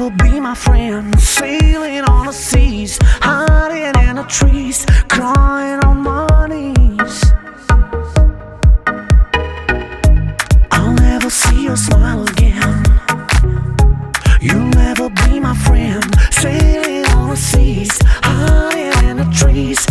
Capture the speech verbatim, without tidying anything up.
never be my friend. Sailing on the seas, hiding in the trees, crying on my knees. I'll never see your smile again. You'll never be my friend. Sailing on the seas, hiding in the trees,